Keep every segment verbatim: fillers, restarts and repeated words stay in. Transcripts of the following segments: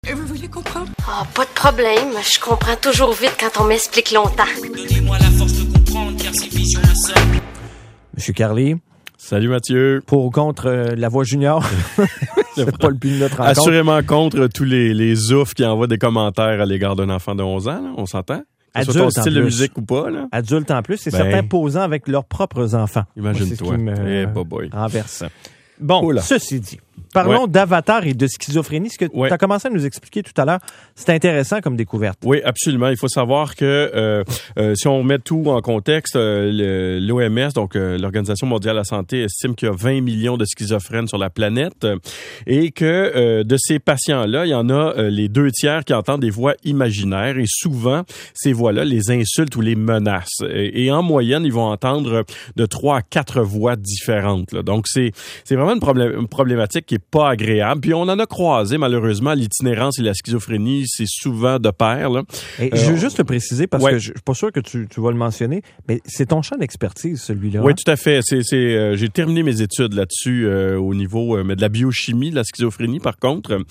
Et vous voulez comprendre? Oh, pas de problème. Je comprends toujours vite quand on m'explique longtemps. Donnez-moi la force de comprendre, car ces visions me semblent. Monsieur Carly. Salut Mathieu. Pour ou contre euh, la voix junior? C'est pas le but de notre rencontre. Assurément contre tous les, les oufs qui envoient des commentaires à l'égard d'un enfant de onze ans, là, on s'entend? Que ce soit ton style de musique ou pas, là. Adulte en plus, c'est ben, certains posant avec leurs propres enfants. Imagine-toi. Moi, c'est ce qui me Eh, bah boy. renverse. Bon, Oula. ceci dit, parlons ouais. d'avatar et de schizophrénie. Ce que ouais. tu as commencé à nous expliquer tout à l'heure, c'est intéressant comme découverte. Oui, absolument. Il faut savoir que euh, euh, si on met tout en contexte, euh, l'O M S, donc euh, l'Organisation mondiale de la santé, estime qu'il y a vingt millions de schizophrènes sur la planète euh, et que euh, de ces patients-là, il y en a euh, les deux tiers qui entendent des voix imaginaires et souvent, ces voix-là les insultent ou les menacent. Et, et en moyenne, ils vont entendre de trois à quatre voix différentes. Là. Donc, c'est, c'est vraiment une, problé- une problématique qui est pas agréable. Puis on en a croisé, malheureusement, l'itinérance et la schizophrénie, c'est souvent de pair. Là. Et euh, je veux juste le préciser parce ouais. que je suis pas sûr que tu, tu vas le mentionner, mais c'est ton champ d'expertise, celui-là. Oui, hein? tout à fait. C'est, c'est, euh, j'ai terminé mes études là-dessus euh, au niveau euh, mais de la biochimie, de la schizophrénie, par contre.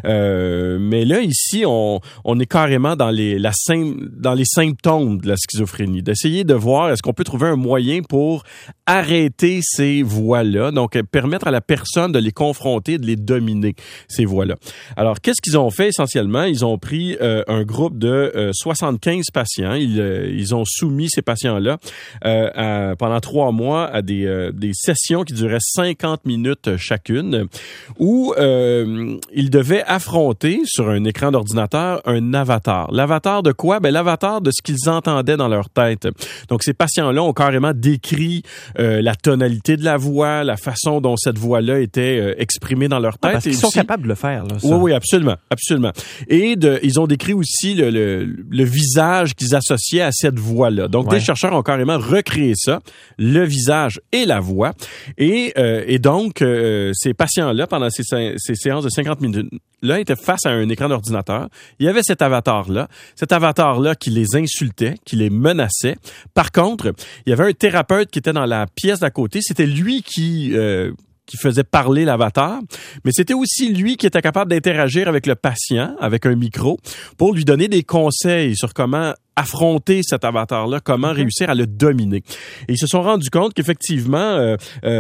Euh, mais là, ici, on, on est carrément dans les, la sym- dans les symptômes de la schizophrénie, d'essayer de voir est-ce qu'on peut trouver un moyen pour arrêter ces voix-là, donc permettre à la personne de les confronter, de les dominer, ces voix-là. Alors, qu'est-ce qu'ils ont fait essentiellement? Ils ont pris euh, un groupe de euh, soixante-quinze patients. Ils, euh, ils ont soumis ces patients-là euh, à, pendant trois mois à des, euh, des sessions qui duraient cinquante minutes chacune, où euh, ils devaient affronter sur un écran d'ordinateur un avatar. L'avatar de quoi? Ben, l'avatar de ce qu'ils entendaient dans leur tête. Donc, ces patients-là ont carrément décrit euh, la tonalité de la voix, la façon dont cette voix-là était euh, exprimée dans leur tête. Ah, parce qu'ils et sont aussi, capables de le faire. Là, ça. Oui, oui, absolument, absolument. Et de, ils ont décrit aussi le, le, le visage qu'ils associaient à cette voix-là. Donc, ouais. des chercheurs ont carrément recréé ça, le visage et la voix. Et, euh, et donc, euh, ces patients-là, pendant ces, ces séances de cinquante minutes, là, étaient face à un écran d'ordinateur. Il y avait cet avatar-là, cet avatar-là qui les insultait, qui les menaçait. Par contre, il y avait un thérapeute qui était dans la pièce d'à côté. C'était lui qui... Euh, qui faisait parler l'avatar, mais c'était aussi lui qui était capable d'interagir avec le patient, avec un micro, pour lui donner des conseils sur comment affronter cet avatar-là, comment okay. réussir à le dominer. Et ils se sont rendus compte qu'effectivement, euh,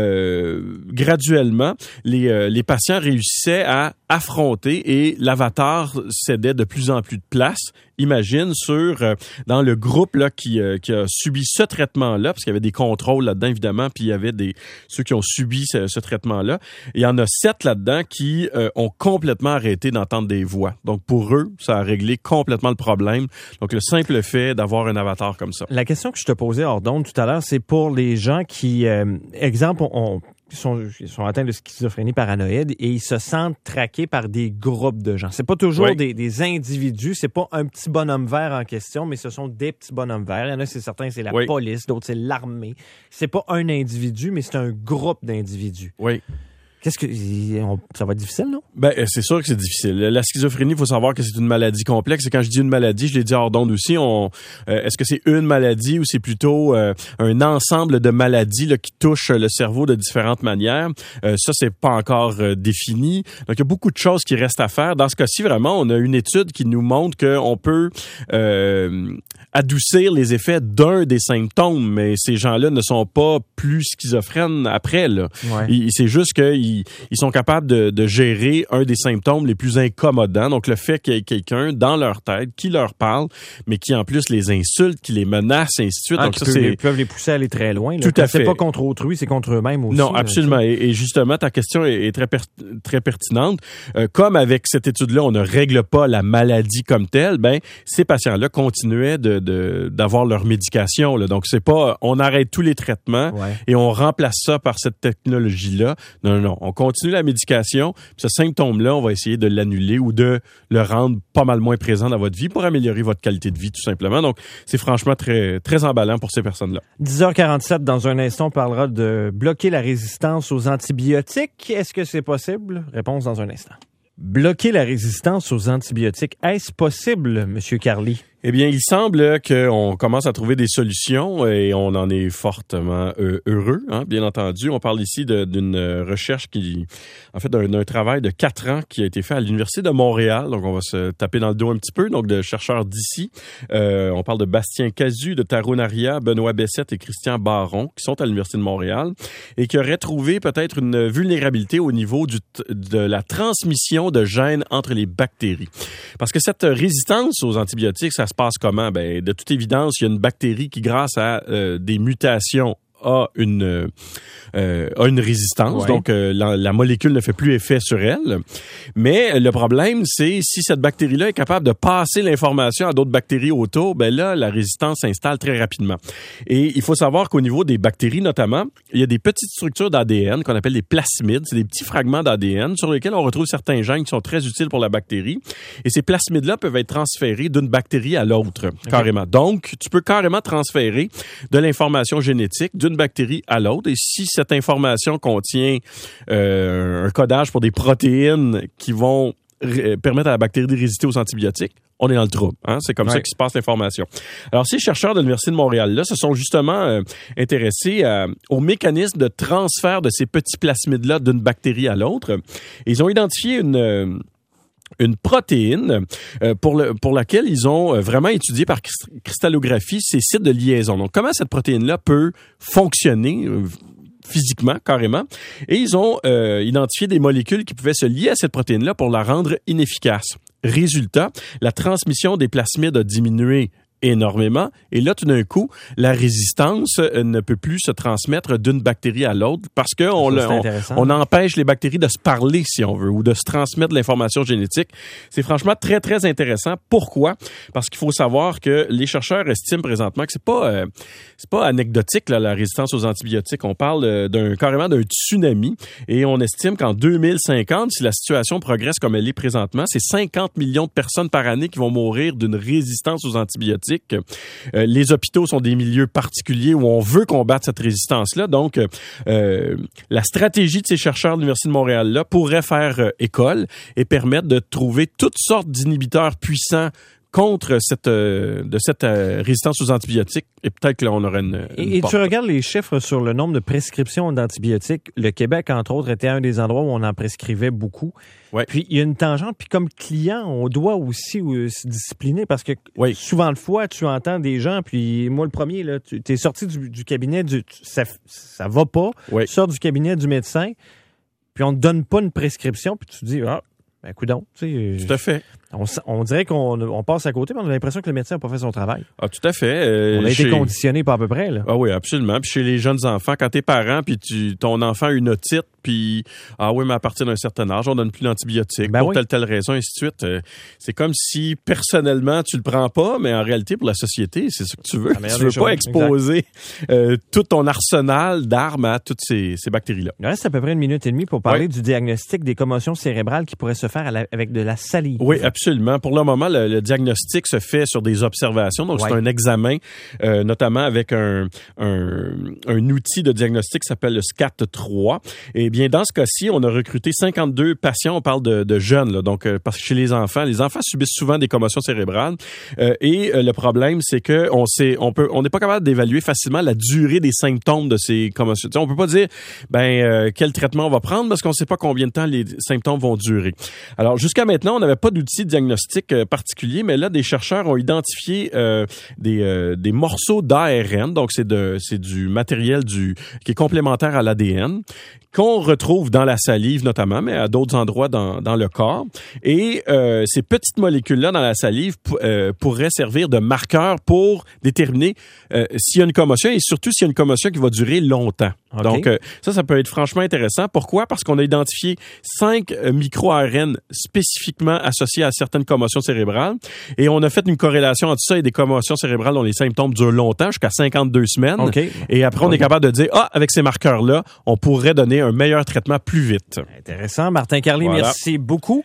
euh, graduellement, les, euh, les patients réussissaient à affronter et l'avatar cédait de plus en plus de place. Imagine sur euh, dans le groupe là qui, euh, qui a subi ce traitement-là, parce qu'il y avait des contrôles là-dedans évidemment, puis il y avait des ceux qui ont subi ce, ce traitement-là. Et il y en a sept là-dedans qui euh, ont complètement arrêté d'entendre des voix. Donc pour eux, ça a réglé complètement le problème. Donc le simple fait d'avoir un avatar comme ça. La question que je te posais hors d'onde tout à l'heure, c'est pour les gens qui, euh, exemple, on, on Ils sont, ils sont atteints de schizophrénie paranoïde et ils se sentent traqués par des groupes de gens. C'est pas toujours oui. des, des individus, c'est pas un petit bonhomme vert en question, mais ce sont des petits bonhommes verts. Il y en a, c'est certain, c'est la oui. police, d'autres, c'est l'armée. C'est pas un individu, mais c'est un groupe d'individus. Oui. Qu'est-ce que on, ça va être difficile, non? Ben c'est sûr que c'est difficile. La schizophrénie, il faut savoir que c'est une maladie complexe. Et quand je dis une maladie, je l'ai dit hors d'onde aussi. On, euh, est-ce que c'est une maladie ou c'est plutôt euh, un ensemble de maladies là, qui touchent le cerveau de différentes manières? Euh, ça, c'est pas encore euh, défini. Donc il y a beaucoup de choses qui restent à faire. Dans ce cas-ci, vraiment, on a une étude qui nous montre qu'on peut euh, adoucir les effets d'un des symptômes, mais ces gens-là ne sont pas plus schizophrènes après. Là, ouais. Et, c'est juste que Ils, ils sont capables de, de gérer un des symptômes les plus incommodants. Donc, le fait qu'il y ait quelqu'un dans leur tête qui leur parle, mais qui en plus les insulte, qui les menace, et ainsi de suite. Ah, donc, ça, peut, c'est... Ils peuvent les pousser à aller très loin. Là. Tout Quand à c'est fait. pas contre autrui, c'est contre eux-mêmes aussi. Non, absolument. Là, et, et justement, ta question est, est très, per, très pertinente. Euh, comme avec cette étude-là, on ne règle pas la maladie comme telle, ben ces patients-là continuaient de, de, d'avoir leur médication. Là. Donc, c'est pas on arrête tous les traitements ouais. et on remplace ça par cette technologie-là. Non, non, non. On continue la médication. Puis ce symptôme-là, on va essayer de l'annuler ou de le rendre pas mal moins présent dans votre vie pour améliorer votre qualité de vie, tout simplement. Donc, c'est franchement très, très emballant pour ces personnes-là. dix heures quarante-sept, dans un instant, on parlera de bloquer la résistance aux antibiotiques. Est-ce que c'est possible? Réponse dans un instant. Bloquer la résistance aux antibiotiques, est-ce possible, Monsieur Carly? Eh bien, il semble qu'on commence à trouver des solutions et on en est fortement euh, heureux, hein, bien entendu. On parle ici de, d'une recherche qui, en fait, d'un, d'un travail de quatre ans qui a été fait à l'Université de Montréal. Donc, on va se taper dans le dos un petit peu, donc de chercheurs d'ici. Euh, on parle de Bastien Cazu, de Taro Naria, Benoît Bessette et Christian Baron, qui sont à l'Université de Montréal et qui auraient trouvé peut-être une vulnérabilité au niveau du, de la transmission de gènes entre les bactéries. Parce que cette résistance aux antibiotiques, ça se passe comment? Ben, de toute évidence, il y a une bactérie qui, grâce à euh, des mutations, a une euh, a une résistance, ouais. donc euh, la, la molécule ne fait plus effet sur elle. Mais le problème, c'est si cette bactérie-là est capable de passer l'information à d'autres bactéries autour, ben là, la résistance s'installe très rapidement. Et il faut savoir qu'au niveau des bactéries, notamment, il y a des petites structures d'A D N qu'on appelle des plasmides. C'est des petits fragments d'A D N sur lesquels on retrouve certains gènes qui sont très utiles pour la bactérie. Et ces plasmides-là peuvent être transférés d'une bactérie à l'autre, okay. carrément. Donc, tu peux carrément transférer de l'information génétique d'une bactérie à l'autre. Et si cette information contient euh, un codage pour des protéines qui vont r- permettre à la bactérie de résister aux antibiotiques, on est dans le trouble. Hein? C'est comme ouais. ça qu'il se passe l'information. Alors, ces chercheurs de l'Université de Montréal-là se sont justement euh, intéressés à, au mécanisme de transfert de ces petits plasmides-là d'une bactérie à l'autre. Et ils ont identifié une... Euh, une protéine euh, pour, le, pour laquelle ils ont vraiment étudié par cristallographie ces sites de liaison. Donc, comment cette protéine-là peut fonctionner euh, physiquement, carrément. Et ils ont euh, identifié des molécules qui pouvaient se lier à cette protéine-là pour la rendre inefficace. Résultat, la transmission des plasmides a diminué énormément. Et là, tout d'un coup, la résistance euh, ne peut plus se transmettre d'une bactérie à l'autre parce que on, le, on, on empêche les bactéries de se parler, si on veut, ou de se transmettre l'information génétique. C'est franchement très, très intéressant. Pourquoi? Parce qu'il faut savoir que les chercheurs estiment présentement que c'est pas, euh, c'est pas anecdotique, là, la résistance aux antibiotiques. On parle euh, d'un, carrément d'un tsunami et on estime qu'en deux mille cinquante, si la situation progresse comme elle est présentement, c'est cinquante millions de personnes par année qui vont mourir d'une résistance aux antibiotiques. Euh, les hôpitaux sont des milieux particuliers où on veut combattre cette résistance-là. Donc, euh, la stratégie de ces chercheurs de l'Université de Montréal-là pourrait faire euh, école et permettre de trouver toutes sortes d'inhibiteurs puissants contre cette euh, de cette euh, résistance aux antibiotiques et peut-être que là on aurait une, une et, et tu regardes les chiffres sur le nombre de prescriptions d'antibiotiques. Le Québec, entre autres, était un des endroits où on en prescrivait beaucoup. Ouais. Puis il y a une tangente. Puis comme client, on doit aussi euh, se discipliner parce que ouais. souvent le fois, tu entends des gens. Puis moi le premier, là, tu es sorti du, du cabinet, du, tu, ça ça va pas. Ouais. Tu sors du cabinet du médecin, puis on te donne pas une prescription, puis tu te dis ah ben coudonc, tu sais. Tout à fait. On, on dirait qu'on on passe à côté, mais on a l'impression que le médecin n'a pas fait son travail. Ah, tout à fait. Euh, on a chez... été conditionné pas à peu près, là. Ah oui, absolument. Puis chez les jeunes enfants, quand t'es parent, puis tu, ton enfant a une otite, puis ah oui, mais à partir d'un certain âge, on donne plus d'antibiotiques ben pour oui. telle telle raison, et ainsi de suite. Euh, c'est comme si personnellement tu le prends pas, mais en réalité pour la société, c'est ce que tu veux. Tu veux pas choses. exposer euh, tout ton arsenal d'armes à toutes ces, ces bactéries-là. Il reste à peu près une minute et demie pour parler oui. du diagnostic des commotions cérébrales qui pourraient se faire à la, avec de la salive. Oui, absolument. Pour le moment, le, le diagnostic se fait sur des observations, donc ouais. c'est un examen, euh, notamment avec un, un, un outil de diagnostic qui s'appelle le S C A T trois. Et bien, dans ce cas-ci, on a recruté cinquante-deux patients, on parle de, de jeunes, là, donc euh, parce que chez les enfants, les enfants subissent souvent des commotions cérébrales. Euh, et euh, le problème, c'est que on sait, on peut, on n'est pas capable d'évaluer facilement la durée des symptômes de ces commotions. Tu sais, on peut pas dire, ben euh, quel traitement on va prendre parce qu'on sait pas combien de temps les symptômes vont durer. Alors jusqu'à maintenant, on n'avait pas d'outil diagnostic euh, particulier, mais là, des chercheurs ont identifié euh, des, euh, des morceaux d'A R N, donc c'est de c'est du matériel du qui est complémentaire à l'A D N, qu'on retrouve dans la salive notamment, mais à d'autres endroits dans, dans le corps. Et euh, ces petites molécules-là dans la salive p- euh, pourraient servir de marqueur pour déterminer euh, s'il y a une commotion et surtout s'il y a une commotion qui va durer longtemps. Okay. Donc euh, ça, ça peut être franchement intéressant. Pourquoi? Parce qu'on a identifié cinq euh, micro-A R N spécifiquement associés à certaines commotions cérébrales et on a fait une corrélation entre ça et des commotions cérébrales dont les symptômes durent longtemps, jusqu'à cinquante-deux semaines. Okay. Et après, on okay. est capable de dire, ah, avec ces marqueurs-là, on pourrait donner un meilleur traitement plus vite. Intéressant. Martin Carly, voilà. Merci beaucoup.